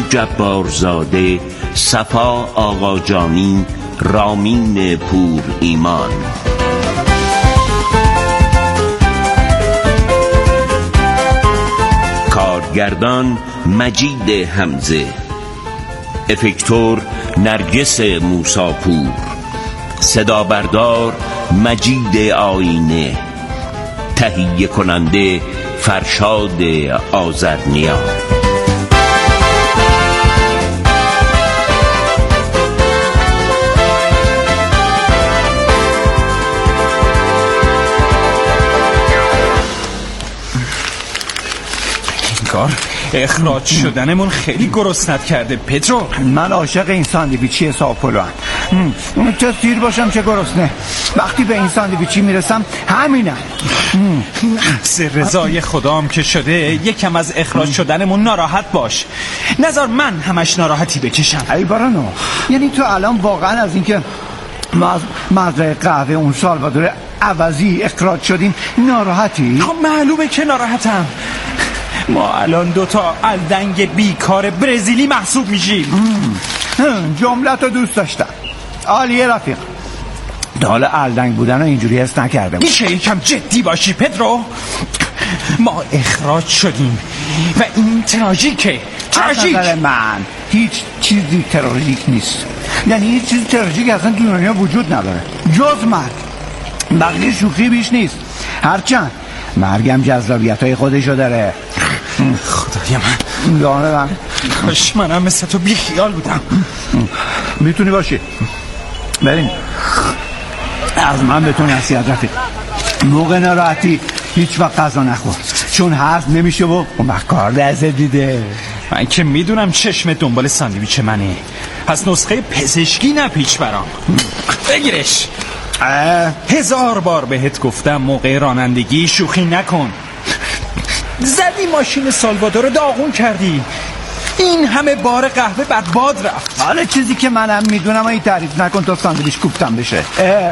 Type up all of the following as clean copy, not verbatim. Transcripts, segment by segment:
جبارزاده، صفا آقاجانی، رامین پور ایمان. کارگردان مجید حمزه، افکتور نرگس موساپور، صدا بردار مجید آینه، تهیه کننده فرشاد آذرنیا. اخراج شدنمون خیلی گرسنت کرده پدرو. من عاشق این ساندویچی ساپولو هم. چه سیر باشم چه گرسنه، وقتی به این ساندویچی میرسم همینم. رضای خدام که شده یکم از اخراج شدنمون ناراحت باش، نذار من همش ناراحتی بکشم. ای بارانو، یعنی تو الان واقعا از اینکه ما از مزرعه قهوه اون سالوادور عوضی اخراج شدیم ناراحتی؟ خب معلومه که ناراحتم. ما الان دوتا الدنگ بیکار برزیلی محسوب میشیم. جملتو دوست داشتم، عالیه رفیق. حالا الدنگ بودن رو اینجوری حس نکرده. میشه یکم جدی باشی پدرو؟ ما اخراج شدیم و این تراژیکه. تراژیک. از نظر من هیچ چیزی تراژیک نیست، یعنی هیچ چیزی تراژیک اصلا تو دنیا وجود نداره جز مرگ. بقیه شوخی بیش نیست، هرچند مرگم جذابیت‌های خودشو داره. خدای من، لعنه من، کاش منم مثل تو بی خیال بودم. میتونی باشی. بریم، از من به تو نصیحت رفیق، موقع ناراحتی هیچ وقت غذا نخور، چون هضم نمیشه و اون وقت کار دست دیده. من که میدونم چشم دنبال ساندویچ منه، پس نسخه پزشکی نپیچ برام. بگیرش. 1000 بار بهت گفتم موقع رانندگی شوخی نکن. زدی ماشین سالوادور رو داغون کردی، این همه بار قهوه بر باد رفت. حالا چیزی که منم میدونم این تعریف نکن تا ساندویچ کوفتم بشه.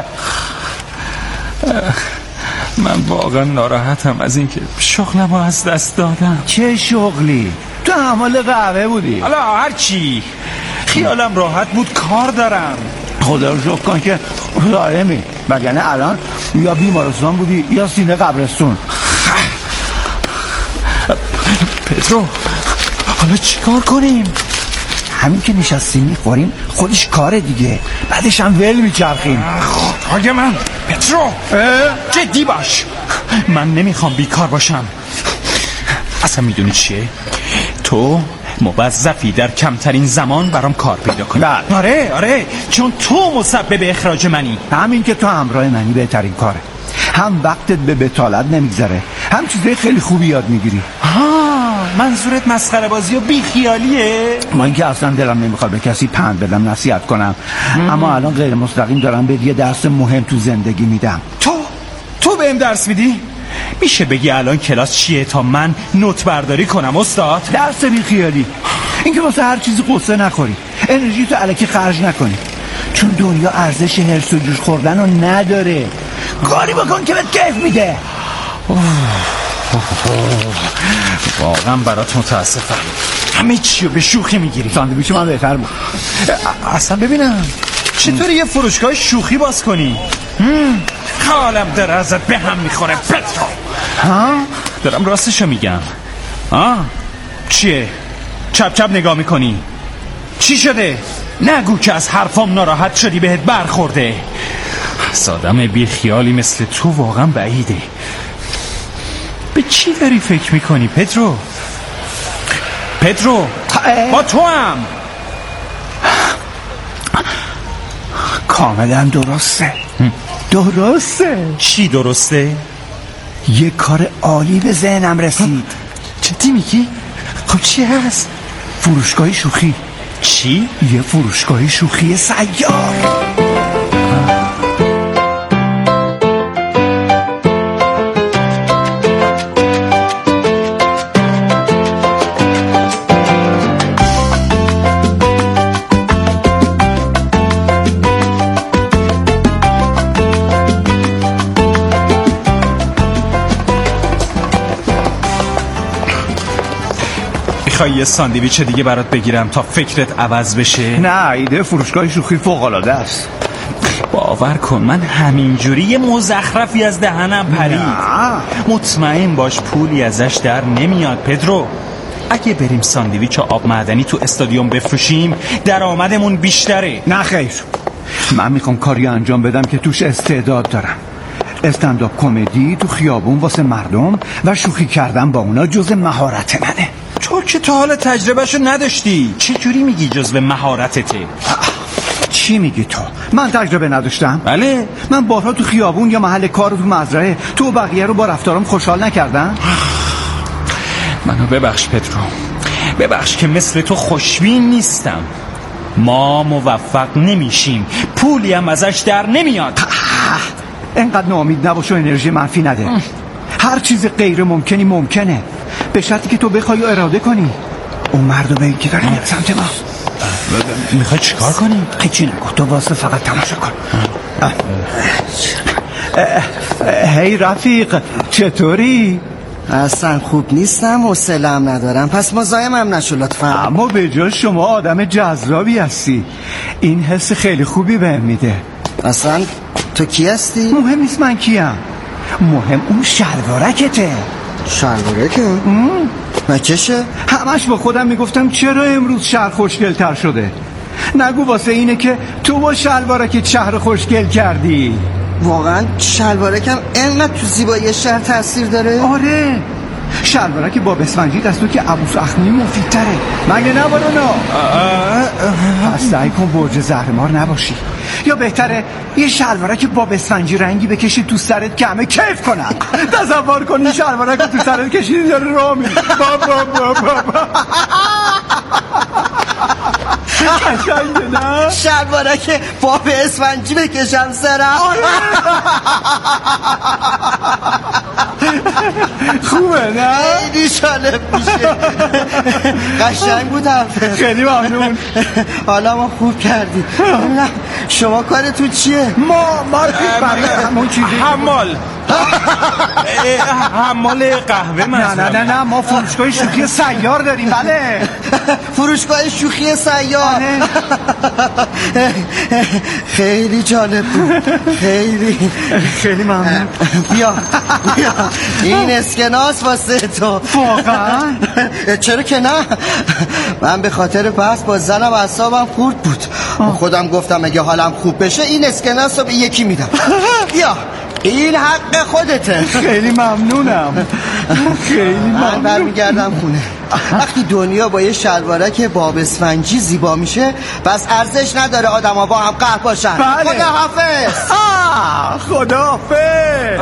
من واقعا ناراحتم از اینکه شغلم رو از دست دادم. چه شغلی؟ تو حمال قهوه بودی. حالا هرچی، خیالم راحت بود، کار دارم. خدا رو شکر کن که سالمی، وگرنه الان یا بیمارستان بودی یا سینه قبرستون. پدرو، حالا چی کار کنیم؟ همین که نشستیم میخوریم خودش کاره دیگه، بعدش هم ول میچرخیم. خدای من پدرو، جدی باش، من نمیخوام بیکار باشم. اصلا میدونی چیه؟ تو موظفی در کمترین زمان برام کار پیدا کنی. آره، چون تو مسبب اخراج منی. همین که تو همراه منی بهترین کاره، هم وقتت به بتالت نمیگذره، هم چیزای خیلی خوبی یاد میگیری. منظورت مسخره بازی و بیخیالیه؟ ما اینکه اصلا دلم نمیخواد به کسی پند بدم، نصیحت کنم، اما الان غیر مستقیم دارم به یه درس مهم تو زندگی میدم. تو بهم درس میدی؟ میشه بگی الان کلاس چیه تا من نوت برداری کنم استاد؟ درس بیخیالی، اینکه واسه هر چیزی قصه نخوری، انرژی تو الکی خرج نکنی، چون دنیا ارزش هرس و جوش خوردن رو نداره. کاری بکن که بهت کیف میده. واقعا برات متاسفم، همه چی رو به شوخی میگیری. ساندویچ من بهتر بود. اصلا ببینم چطوری یه فروشگاه شوخی باز کنی؟ حالم داره ازت به هم میخوره پدرو. دارم راستشو میگم. چیه؟ چپ نگاه میکنی؟ چی شده؟ نگو که از حرفام ناراحت شدی بهت برخورده. از آدم بی خیالی مثل تو واقعا بعیده. به چی داری فکر میکنی پدرو؟ با تو هم کاملا درسته. چی درسته؟ یه کار عالی به ذهنم رسید. جدی میگی؟ خب چی هست؟ فروشگاه شوخی. چی؟ یه فروشگاه شوخی سیار. میخوای یه ساندویچ دیگه برات بگیرم تا فکرت عوض بشه؟ نه، ایده فروشگاه شوخی فوق‌العاده است. باور کن من همینجوری یه مزخرفی از دهنم پرید. مطمئن باش پولی ازش در نمیاد پدرو. اگه بریم ساندویچ و آب معدنی تو استادیوم بفروشیم درآمدمون بیشتره. نه خیر، من میخوام کاری انجام بدم که توش استعداد دارم. استندآپ کمدی تو خیابون واسه مردم و شوخی کردن با اونا جزء مهارت منه. تو که تا حال تجربهشو نداشتی، چه جوری میگی جزء مهارتته؟ چی میگی تو؟ من تجربه نداشتم؟ بله. من بارها تو خیابون یا محل کار و تو مزرعه تو بقیه رو با رفتارم خوشحال نکردم؟ منو ببخش پدرو، ببخش که مثل تو خوشبین نیستم. ما موفق نمیشیم، پولی هم ازش در نمیاد. انقدر ناامید نباش و انرژی منفی نده. هر چیز غیر ممکنی ممکنه، به شرطی که تو بخوای و اراده کنی. اون مردمه که داره میاد سمت ما. میخوای چیکار کنی؟ هیچی نگو، تو واسه فقط تماشا کن. هی رفیق، چطوری؟ اصلا خوب نیستم، حوصله‌ام ندارم، پس مزاحمم نشو لطفا. اما به جای شما آدم جذابی هستی، این حس خیلی خوبی بهم میده. اصلا تو کی هستی؟ مهم نیست من کیم، مهم اون شلوارکته. شلوارکه؟ مکشه؟ همش با خودم میگفتم چرا امروز شهر خوشگل‌تر شده. نگو واسه اینه که تو با شلوارکت شهر خوشگل کردی. واقعا شلوارکم اینقدر تو زیبایی شهر تاثیر داره؟ آره، شلوارک باب اسفنجی از تو که ابوس اخمی مفیدتره، مگه نه بارونا؟ پس سعی کن برج زهرمار نباشی، یا بهتره یه شلوارک باب اسفنجی رنگی بکشی تو سرت که همه کیف کنن. تصور کن این شلوارک تو سرت کشیدی داره راه میری. قشنگه نه؟ شلوارک باب اسفنجی بکشم سرم. خوبه نه؟ خیلی جالب میشه. قشنگ بود حرفت. خیلی ممنون. حالا ما خوب کردی. شما کارتون چیه؟ ما برای همون چیزی حمال قهوه مثلا. نه ما فروشگاه شوخی سیار داریم. بله فروشگاه شوخی سیار. خیلی جالب بود. خیلی ممنون. بیا این اسکناس واسه تو. واقعا؟ چرا که نه، من به خاطر بحث با زنم اعصابم خورد بود. خودم گفتم اگه حالم خوب بشه این اسکناس رو به یکی میدم. بیا این حق خودته. خیلی ممنونم. من برمیگردم خونه. وقتی دنیا با یه شلوارک باب اسفنجی زیبا میشه بس ارزش نداره آدم ها با هم قهر باشن. بله. خداحافظ.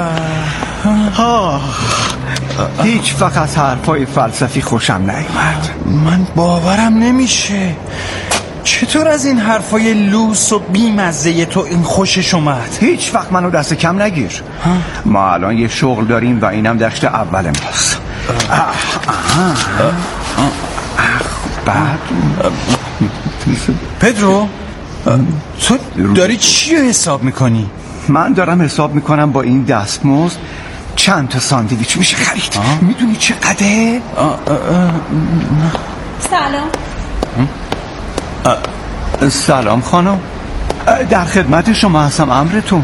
هیچ وقت از حرفای فلسفی خوشم نیومد. من باورم نمیشه چطور از این حرفای لوس و بیمزه تو این خوشش اومد. هیچ وقت منو دست کم نگیر. ما الان یه شغل داریم و اینم دشت اول ماست. بعد پدرو تو داری چی رو حساب میکنی؟ من دارم حساب میکنم با این دستمزد چند تا ساندویچ میشه خرید. میدونی چقدره؟ سلام. سلام خانم، در خدمت شما هستم. امرتون؟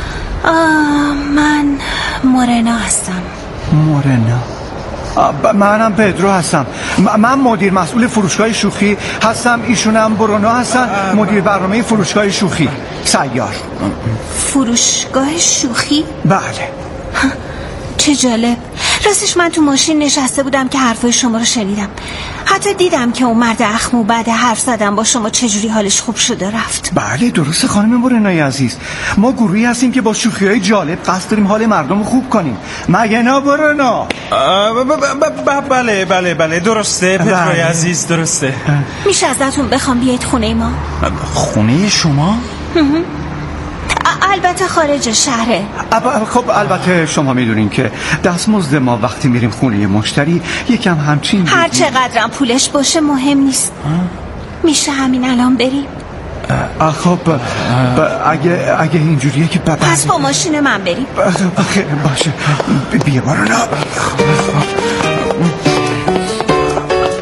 من مورنا هستم. مورنا؟ منم پدرو هستم. من مدیر مسئول فروشگاه شوخی هستم. ایشونم برونا هستن، مدیر برنامه فروشگاه شوخی سیار. فروشگاه شوخی؟ بله. چه جالب. راستش من تو ماشین نشسته بودم که حرفای شما رو شنیدم. حتی دیدم که اون مرد اخمو بعد حرف زدم با شما چجوری حالش خوب شده رفت. بله درسته خانم مورنای عزیز، ما گروهی هستیم که با شوخی‌های جالب قصد داریم حال مردم رو خوب کنیم. مگه نه برونا؟ بله درسته پدرای عزیز، درسته. میشه ازتون بخوام بیایید خونه ما؟ خونه شما؟ البته خارج شهره. خب البته شما میدونین که دستمزد ما وقتی میریم خونه مشتری یکم همچین هر چقدرم پولش باشه مهم نیست. میشه همین الان بریم؟ خب اگه اینجوریه که پس با ماشین من بریم. باشه بیا بارونا.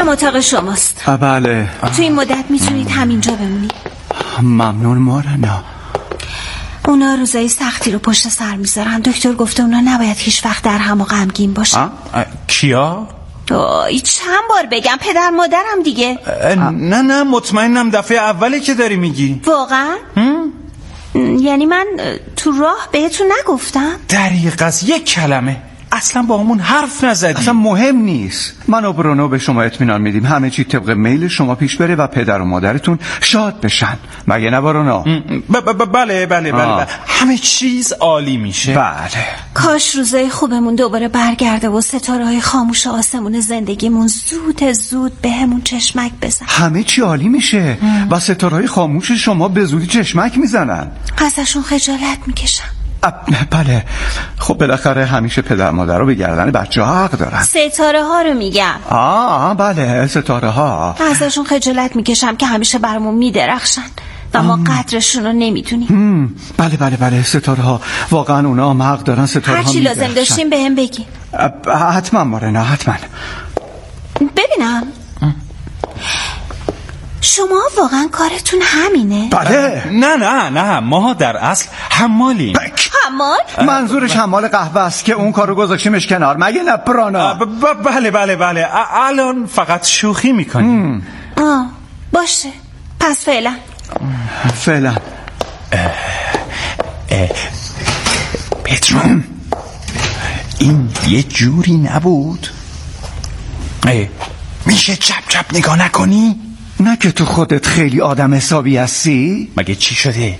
اینم اتاق شماست. بله. تو این مدت میتونید همینجا بمونید. ممنون مارنا. اونا روزای سختی رو پشت سر میذارن. دکتر گفته اونا نباید هیچ وقت در هم و غمگین باشن. کیا؟ چند بار بگم؟ پدر مادرم دیگه. نه مطمئنم دفعه اوله که داری میگی. واقعا؟ یعنی من تو راه بهتون نگفتم؟ دقیقاً یک کلمه اصلا با همون حرف نزدی. اصلا مهم نیست. من و برونو به شما اطمینان میدیم همه چی طبق میل شما پیش بره و پدر و مادرتون شاد بشن. مگه نه برونو؟ بله. همه چیز عالی میشه. بله. کاش روزای خوبمون دوباره برگرده و ستاره‌های خاموش آسمون زندگیمون زود بهمون چشمک بزن. همه چی عالی میشه و ستاره‌های خاموش شما به زودی چشمک میزنن. ازشون خجالت میکشم. بله. خب بالاخره همیشه پدر مادر رو به گردن بچه ها حق دارن. ستاره ها رو میگم. بله ستاره ها. ازشون خجالت میکشم که همیشه برامون میدرخشن و ما قدرشون رو نمیدونیم. بله ستاره ها واقعا اونا هم حق دارن. ستاره ها هرچی لازم داشتیم بهم بگی. حتما مارنا حتما. ببینم شما واقعا کارتون همینه؟ بله. نه ما در اصل حمالیم. حمال؟ منظورش حمال قهوه است که اون کارو گذاشتیمش کنار. مگه نه برانا؟ بله الان فقط شوخی میکنیم. باشه پس فعلا پترو این یه جوری نبود. میشه چپ نگاه نکنی؟ نه که تو خودت خیلی آدم حسابی هستی؟ مگه چی شده؟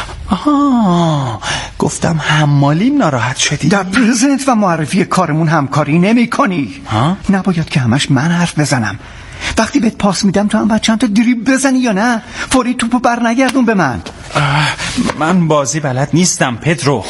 گفتم حمالیم ناراحت شدی. در پرزنت و معرفی کارمون همکاری نمی کنی. نباید که همش من حرف بزنم. وقتی بهت پاس میدم تو هم باید چند تا دریبل بزنی یا نه؟ فوری توپو بر نگردون به من. من بازی بلد نیستم پدرو.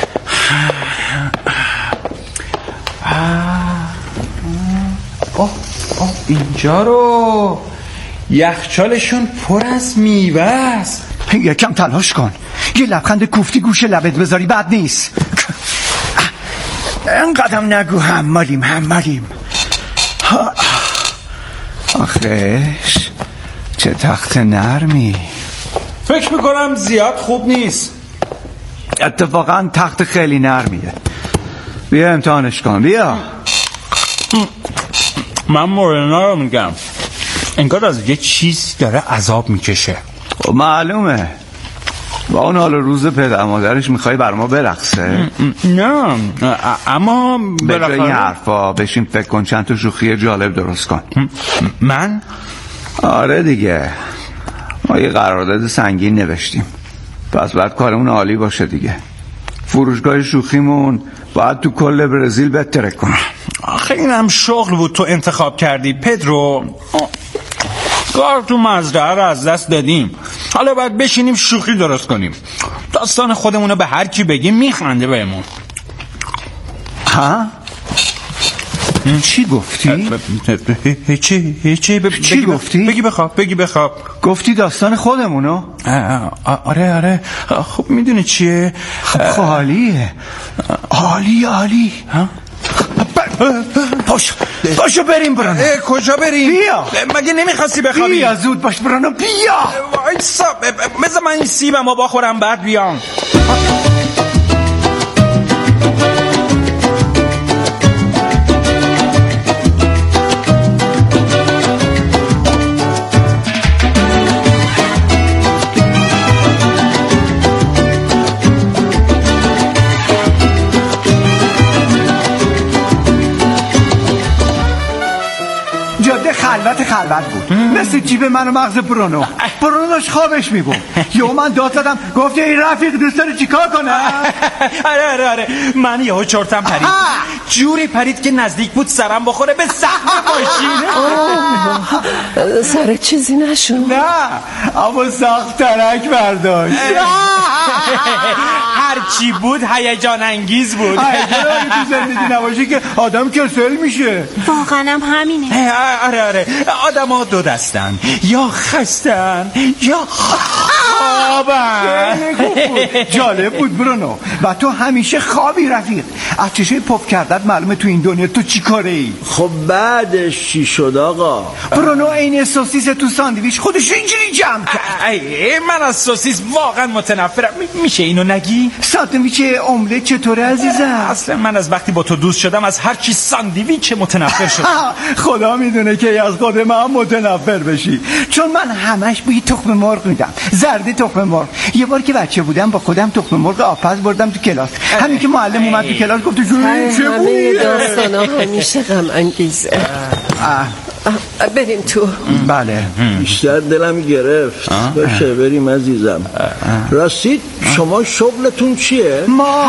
اینجا رو یخچالشون پر از میوه است. یکم تلاش کن. یه لبخند کوفتی گوش لبت بذاری بد نیست. انقدرم نگو حمالیم. آخیش چه تخت نرمی. فکر میکنم زیاد خوب نیست. اتفاقا تخت خیلی نرمیه. بیا امتحانش کن. بیا. من مورنا رو میگم. انگار از یه چیز داره عذاب میکشه. معلومه. با اون حال روز پدر مادرش میخوای بر ما برقصه؟ نه اما به جای این حرفا بشین فکر کن چند تا شوخی جالب درست کن. من؟ آره دیگه. ما یه قرارداد سنگین نوشتیم. پس باید کارمون عالی باشه دیگه. فروشگاه شوخیمون باید تو کل برزیل بهتره کنه. آخه اینم شغل بود تو انتخاب کردی پدرو. کار تو مزرعه رو از دست دادیم. حالا باید بشینیم شوخی درست کنیم. داستان خودمونو به هر کی بگیم میخنده بهمون. چی گفتی؟ چی گفتی؟ بگی بخواب. گفتی داستان خودمونو؟ آره. خب میدونی چیه؟ خب عالیه. عالی. پاشو بریم برانو. کجا بریم؟ بیا. مگه نمیخواستی بخوابی؟ بیا زود باش برانو بیا. بذار من این سیبمو بخورم بعد بیام. خلوت بود. مثل جیب من و مغز برونو داشت خوابش میبود. یهو من داد زدم گفت این رفیق دوست داره چیکار کنه؟ آره من یهو چرتم پرید. جوری پرید که نزدیک بود سرم بخوره به سقف ماشین. سر چیزی نشد؟ نه اما سخت ترک برداشت. هرچی بود هیجان انگیز بود. تو زندگی نباشه که آدم کسل میشه. واقعا هم همینه. آره آدم ها دو دستن، یا خستن یا خوابم. جالب بود برونو. و تو همیشه خوابی رفیق. از چشای پف کردت معلومه تو این دنیا تو چی کاره ای؟ خب بعدش چی شد آقا؟ برونو این سوسیس تو ساندویچ خودش اینجوری جمع کرد. من از سوسیس واقعا متنفرم. میشه اینو نگی؟ ساندویچ املت چطوره عزیزم؟ اصلا من از وقتی با تو دوست شدم از هر چی ساندویچ متنفر شدم. خدا میدونه که از خود من متنفر بشی، چون من همش بوی تخم مرغ میدم. زرد تخم مرغ. یه بار که بچه بودم با خودم تخم مرغ آبپز بردم تو کلاس. همین که معلم اومد تو کلاس گفت چه همه داستانا همیشه غم انگیزه. بریم تو. بله. بیشتر دلم گرفت. باشه بریم عزیزم. راستید شما شغلتون چیه؟ ما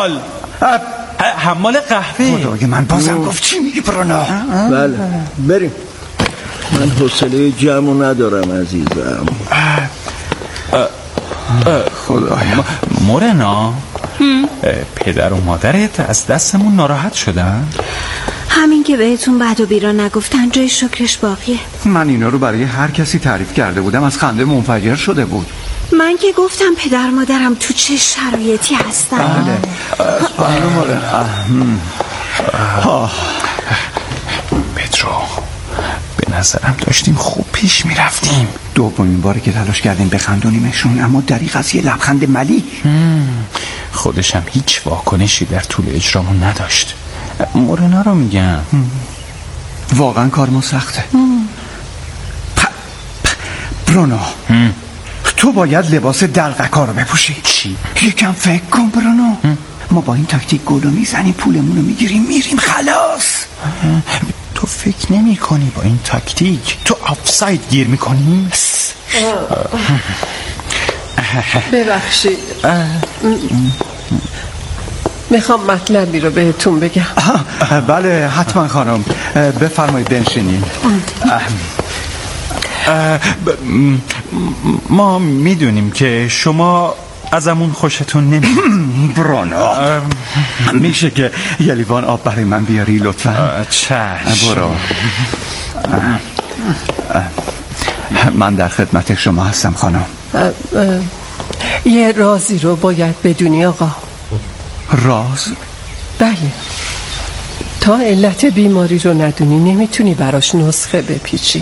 حمال قهوه. خدای من بازم گفت چی میگی برونو؟ بله بریم. من حوصله جمعو ندارم عزیزم. خدایا. مورنا پدر و مادرت از دستمون ناراحت شدن؟ همین که بهتون بد و بیرا نگفتن جای شکرش باقیه. من اینا رو برای هر کسی تعریف کرده بودم از خنده منفجر شده بود. من که گفتم پدر مادرم تو چه شرایطی هستن. بله مورنا. پدرو به نظرم داشتیم خوب پیش میرفتیم. دومین باره که تلاش کردیم بخندونیمشون، اما دریغ از یه لبخند ملیح. خودشم هیچ واکنشی در طول اجرامون نداشت. مورنا رو میگم. واقعا کار ما سخته. برونو تو باید لباس دلقکا رو بپوشی. چی؟ یکم فکر کن برونو. ما با این تاکتیک گلو میزنیم، پولمون رو میگیریم، میریم خلاص. تو فکر نمی کنی با این تاکتیک تو آفساید گیر میکنی؟ ببخشید میخوام مطلبی رو بهتون بگم. بله حتما خانم، بفرمایید بنشینین. ما میدونیم که شما ازمون خوشتون نمیاد. برونو میشه که یه لیوان آب برای من بیاری لطفا؟ چشم. برو. من در خدمت شما هستم خانم. یه رازی رو باید بدونی آقا. راز؟ بله. تا علت بیماری رو ندونی نمیتونی براش نسخه بپیچی.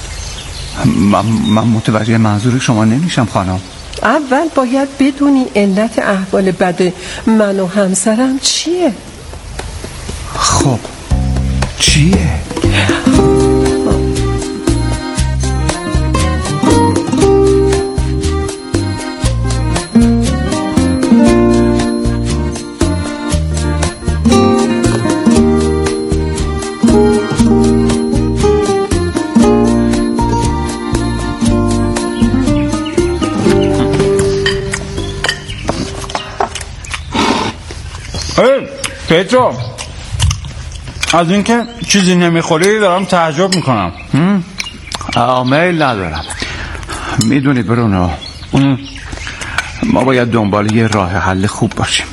من متوجه منظور شما نمیشم خانم. اول باید بدونی علت احوال بد من و همسرم چیه. خب چیه؟ پدرو از اینکه چیزی نمیخوری دارم تعجب میکنم. میل ندارم. میدونی برونو ما باید دنبال یه راه حل خوب باشیم.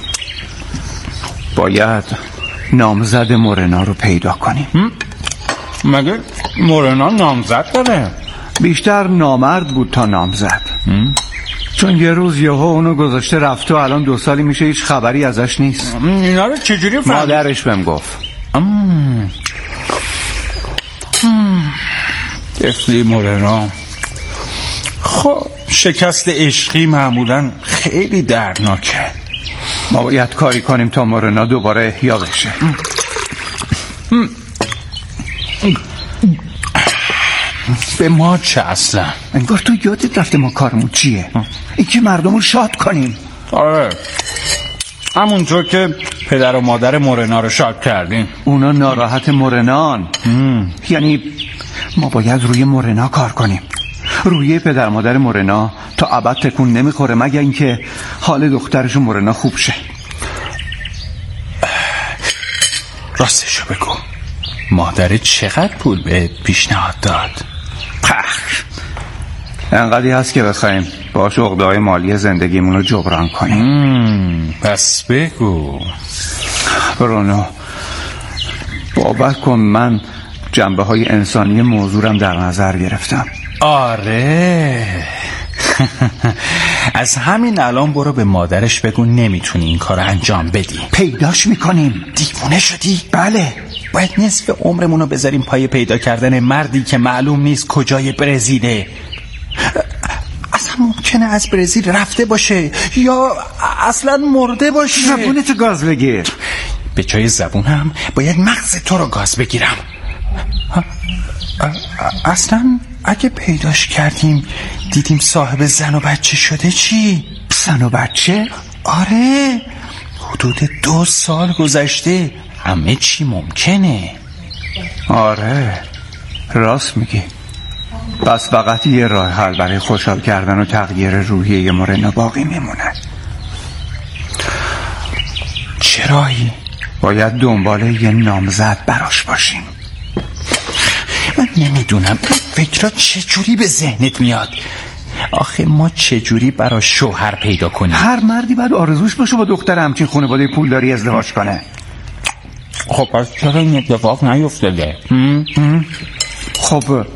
باید نامزد مورنا رو پیدا کنیم. مگه مورنا نامزد داره؟ بیشتر نامرد بود تا نامزد. چون یه روز یهو اونو گذاشته رفت و الان 2 سالی میشه هیچ خبری ازش نیست. اینا رو چجوری فهمید؟ مادرش بهم گفت. افلی مورنا. خب شکست عشقی معمولا خیلی دردناکه. ما باید کاری کنیم تا مورنا دوباره احیا بشه. به ما چه اصلا؟ انگار تو یادت رفته ما کارمون چیه؟ این که مردم رو شاد کنیم. آره همونطور که پدر و مادر مورنا رو شاد کردیم. اونا ناراحت مورنان. یعنی ما باید روی مورنا کار کنیم، روی پدر مادر مورنا، تا ابد تکون نمیخوره مگر اینکه حال دخترش مورنا خوب شه. راستشو بگو مادر چقدر پول به پیشنهاد داد؟ انقدری هست که بخوایم باش عقده‌های مالی زندگیمون رو جبران کنیم. پس بگو. برونو باور کن من جنبه‌های انسانی موضوعم در نظر گرفتم. آره از همین الان برو به مادرش بگو نمیتونی این کار انجام بدی. پیداش میکنیم. دیوونه شدی؟ بله. باید نصف عمرمونو بذاریم پای پیدا کردن مردی که معلوم نیست کجای برزیله. اصلا ممکنه از برزیل رفته باشه یا اصلا مرده باشه. زبونتو گاز بگیر. به جای زبونم باید مغز تو رو گاز بگیرم. اصلا اگه پیداش کردیم دیدیم صاحب زن و بچه شده چی؟ زن و بچه؟ آره، حدود 2 سال گذشته، همه چی ممکنه. آره راست میگی. پس فقط یه راه حل برای خوشحال کردن و تغییر روحیه مورنا باقی میمونه. چه راهی؟ باید دنبال یه نامزد براش باشیم. من نمیدونم فکرها چجوری به ذهنت میاد. آخه ما چجوری براش شوهر پیدا کنیم؟ هر مردی باید آرزوش باشه با دختر همچین خانواده پولداری ازدواج کنه. خب پس چرا این اتفاق نیفتاده؟ خب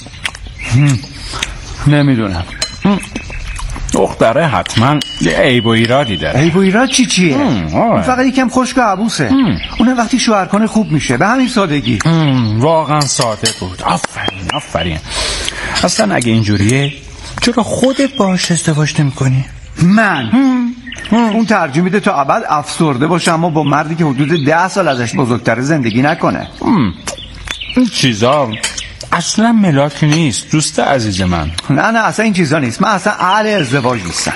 نمیدونم. دختره حتما یه عیب و ایرادی داره. عیب و ایراد چیه؟ فقط یکم خشک و عبوسه. اونم وقتی شوهر کنه خوب میشه، به همین سادگی. واقعا ساده بود. آفرین. اصلا اگه اینجوریه چرا خودت باهاش ازدواج نمی‌کنی؟ من اون ترجیح میده تا ابد افسرده باشه اما با مردی که حدود 10 سال ازش بزرگتر زندگی نکنه. این چیزا اصلا ملاک نیست دوست عزیز من. نه اصلا این چیزا نیست. من اصلا اهل ازدواج نیستم.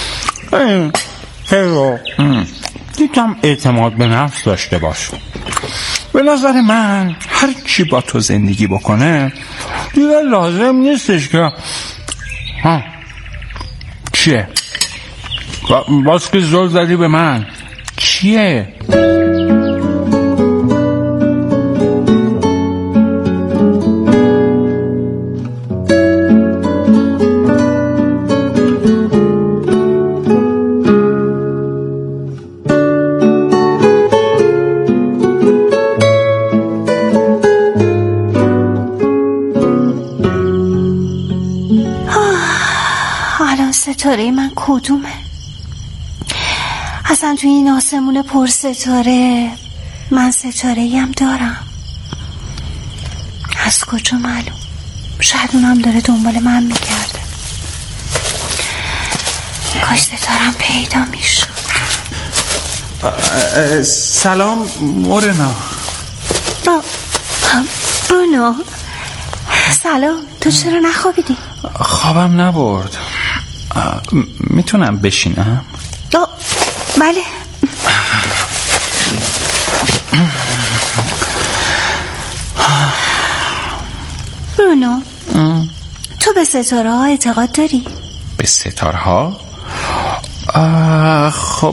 یکم اعتماد به نفس داشته باش. به نظر من هر کی با تو زندگی بکنه دیگه لازم نیستش که چیه؟ باز که زل زدی به من چیه؟ ستاره من کدومه؟ اصلا توی این آسمون پر ستاره من ستاره‌ای هم دارم. از کجا معلوم؟ شاید اونم داره دنبال من میگرده. کاش ستارم پیدا میشد. سلام مورنا. برونو سلام. تو چرا نخوابیدی؟ خوابم نبرد. میتونم بشینم؟ بله. برونو تو به ستاره ها اعتقاد داری؟ به ستاره ها؟ خب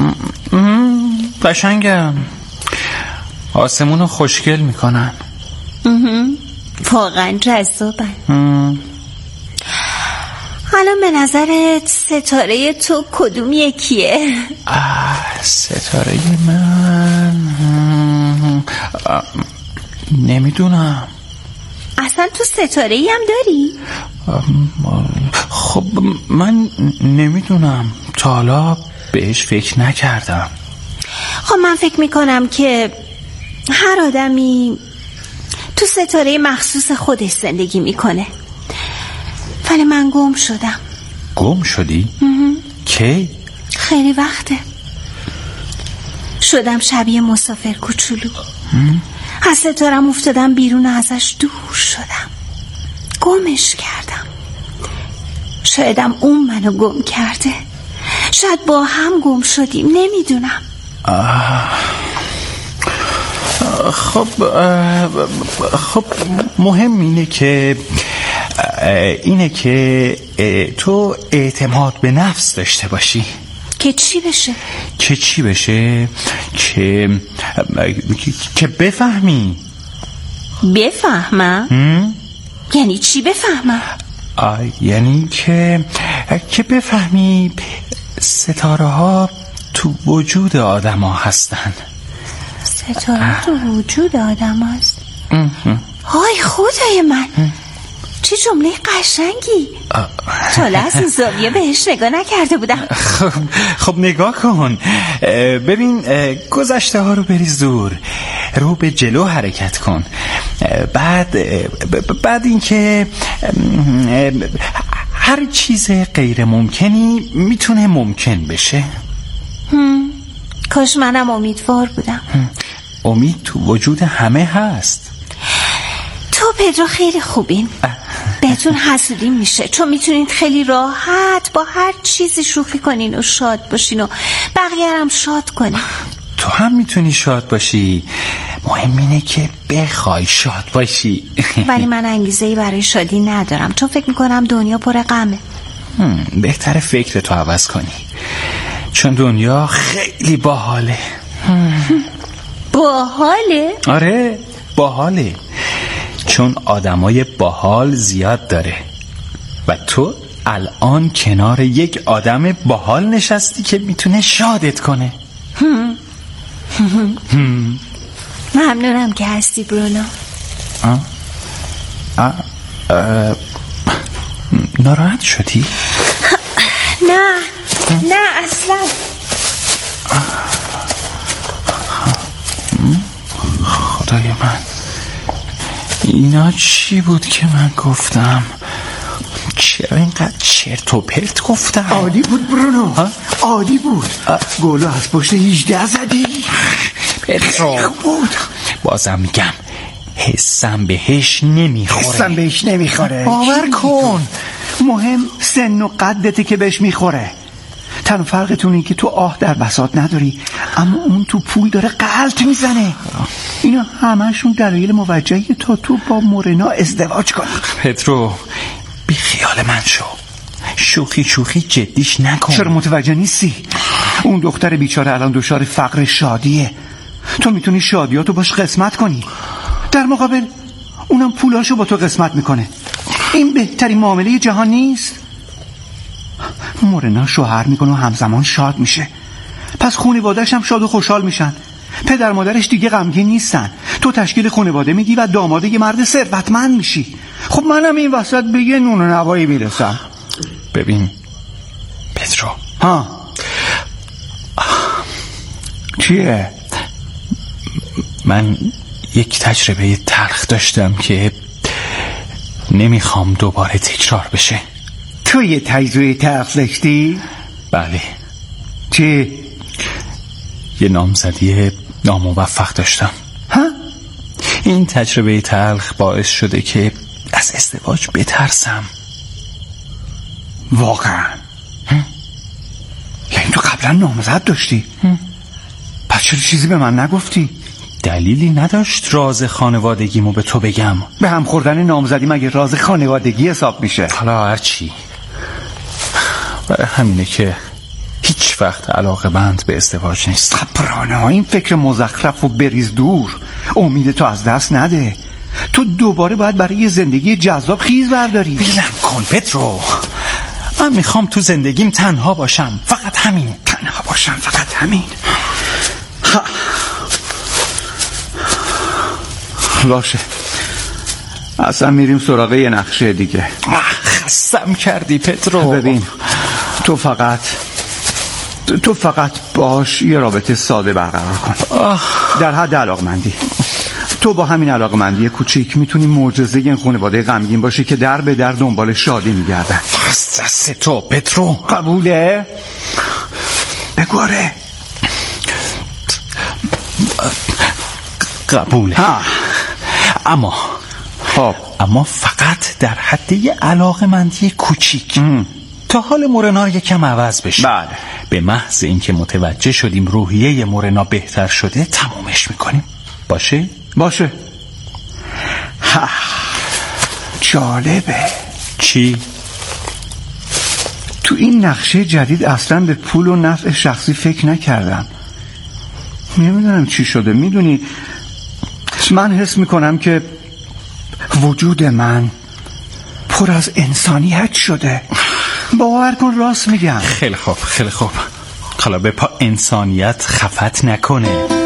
قشنگم. آسمونو خوشگل میکنن. واقعا جذابن. الان به نظرت ستاره تو کدوم یکیه؟ ستاره من نمیدونم. اصلا تو ستاره ای هم داری؟ خب من نمیدونم، تا حالا بهش فکر نکردم. خب من فکر میکنم که هر آدمی تو ستاره مخصوص خودش زندگی میکنه. ولی من گم شدم. گم شدی؟ کی؟ خیلی وقته. شدم شبیه مسافر کوچولو. از ستارم افتادم بیرون و ازش دور شدم. گمش کردم. شایدم اون منو گم کرده. شاید با هم گم شدیم، نمیدونم. خب مهم اینه که تو اعتماد به نفس داشته باشی. که چی بشه؟ که بفهمی. بفهمم؟ یعنی چی بفهمم؟ یعنی که بفهمی ستاره ها تو وجود آدم ها هستن. ستاره تو وجود آدم هست؟ های خدای من، چه جمله قشنگی. تا از این زاویه بهش نگاه نکرده بودم. خب نگاه کن. ببین گذشته ها رو بریز دور، رو به جلو حرکت کن. بعد اینکه هر چیز غیر ممکنی میتونه ممکن بشه. کاش منم امیدوار بودم. امید تو وجود همه هست. تو پدرو خیلی خوبین. بهتون حسودی میشه چون میتونین خیلی راحت با هر چیزی شوخی کنین و شاد باشین و بقیه هم شاد کنین. تو هم میتونی شاد باشی، مهم اینه که بخوای شاد باشی. ولی من انگیزه‌ای برای شادی ندارم چون فکر میکنم دنیا پر غمه. بهتره فکرتو عوض کنی چون دنیا خیلی باحاله. باحاله؟ آره باحاله، چون آدمای باحال زیاد داره و تو الان کنار یک آدم باحال نشستی که میتونه شادت کنه. ممنونم که هستی برونو. ناراحت شدی؟ نه اصلا. خدای من، اینا چی بود که من گفتم؟ چرا اینقدر چرت و پرت گفتم؟ عالی بود برونو، عالی بود. گلو از پشت 18 زدی. پترو بود. بازم میگم حسم بهش نمیخوره. حسم بهش نمیخوره. باور کن. مهم سن و قدته که بهش میخوره. تنها فرقتون این که تو آه در بساط نداری، اما اون تو پول داره غلط میزنه. اینا همه‌شون دلایل موجهی تا تو با مورنا ازدواج کنی. پترو بی خیال من شو، شوخی جدیش نکن. چرا متوجه نیستی؟ اون دختر بیچاره الان دچار فقر شادیه. تو میتونی شادیاتو باش قسمت کنی، در مقابل اونم پولاشو با تو قسمت میکنه. این بهترین معامله جهان نیست؟ مورنا شوهر میکنه و همزمان شاد میشه، پس خانواده‌اش هم شاد و خوشحال میشن. پدر مادرش دیگه غمگین نیستن. تو تشکیل خانواده میدی و داماد یه مرد ثروتمند میشی. خب منم این وسط به یه نون و نوایی میرسم. ببین پترو، چیه؟ من یک تجربه تلخ داشتم که نمیخوام دوباره تکرار بشه. تو یه تجربه تلخ داشتی؟ بله. چی؟ یه نامزدی ناموفق داشتم. این تجربه تلخ باعث شده که از ازدواج بترسم. واقعا؟ یعنی تو قبلا نامزد داشتی؟ پس چرا چیزی به من نگفتی؟ دلیلی نداشت راز خانوادگیمو به تو بگم. به هم خوردن نامزدی مگه راز خانوادگی حساب میشه؟ حالا هرچی، برای همینه که هیچ وقت علاقه‌مند به ازدواج نیست. برانه، این فکر مزخرف و بریز دور. امید تو از دست نده. تو دوباره باید برای زندگی جذاب خیز برداری. بیلم کن پترو، من میخوام تو زندگیم تنها باشم، فقط همین. تنها باشم، فقط همین. باشه، اصلا میریم سراغ یه نقشه دیگه. خستم کردی پترو. ببین، تو فقط باش یه رابطه ساده برقرار کن، در حد علاقمندی. تو با همین علاقمندی کوچیک میتونی معجزه این خانواده غمگین باشی که در به در دنبال شادی میگردن. دست تو پترو. قبوله؟ بگو آره. قبوله. اما فقط در حد یه علاقمندی کوچیک، تا حال مورنا یکم عوض بشه. بله. به محض اینکه متوجه شدیم روحیه مورنا بهتر شده تمومش میکنیم. باشه. جالبه. چی؟ تو این نقشه جدید اصلا به پول و نفع شخصی فکر نکردم. نمیدونم چی شده. میدونی من حس میکنم که وجود من پر از انسانیت شده. باور کن راست میگم. خیلی خوب. حالا به پا انسانیت خفت نکنه.